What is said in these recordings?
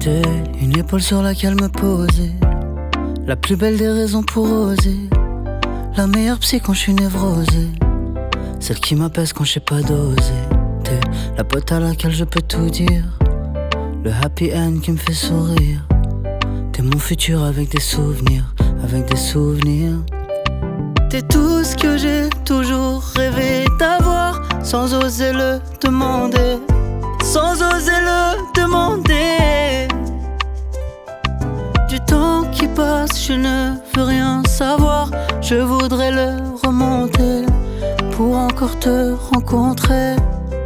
T'es une épaule sur laquelle me poser, la plus belle des raisons pour oser, la meilleure psy quand je suis névrosé, celle qui m'apaise quand je sais pas doser. T'es la pote à laquelle je peux tout dire, le happy end qui me fait sourire. T'es mon futur avec des souvenirs, avec des souvenirs. T'es tout ce que j'ai toujours rêvé d'avoir, sans oser le demander, sans oser le demander. Du temps qui passe, je ne veux rien savoir, je voudrais le remonter pour encore te rencontrer.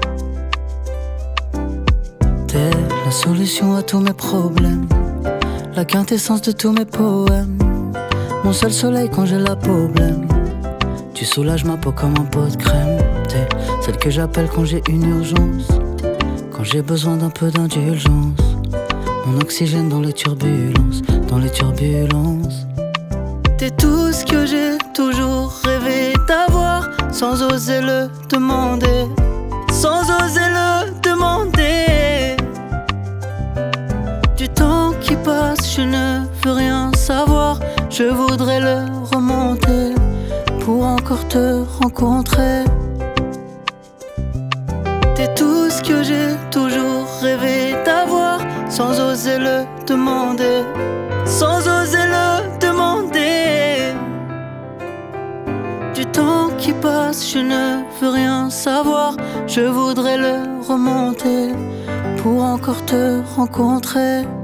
T'es la solution à tous mes problèmes, la quintessence de tous mes poèmes, mon seul soleil quand j'ai la peau blême. Tu soulages ma peau comme un pot de crème. T'es celle que j'appelle quand j'ai une urgence, quand j'ai besoin d'un peu d'indulgence, mon oxygène dans les turbulences, dans les turbulences. T'es tout ce que j'ai toujours rêvé d'avoir, sans oser le demander, sans oser le demander. Du temps qui passe, je ne veux rien savoir, je voudrais le remonter pour encore te rencontrer. T'es tout ce que j'ai toujours rêvé d'avoir, sans oser le demander, sans oser le demander. Du temps qui passe, je ne veux rien savoir, je voudrais le remonter pour encore te rencontrer.